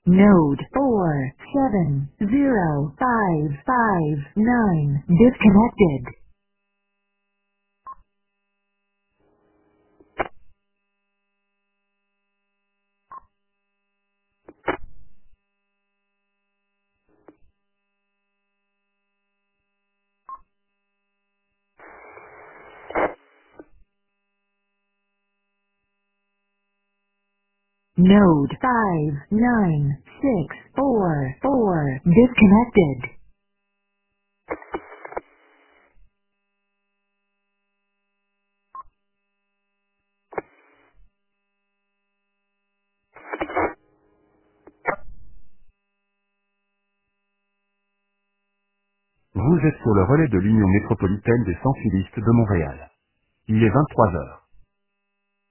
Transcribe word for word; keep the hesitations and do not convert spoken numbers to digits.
Node four seven zero five five nine disconnected. Node five nine six four four disconnected. Vous êtes sur le relais de l'Union métropolitaine des sans-filistes de Montréal. Il est vingt-trois heures.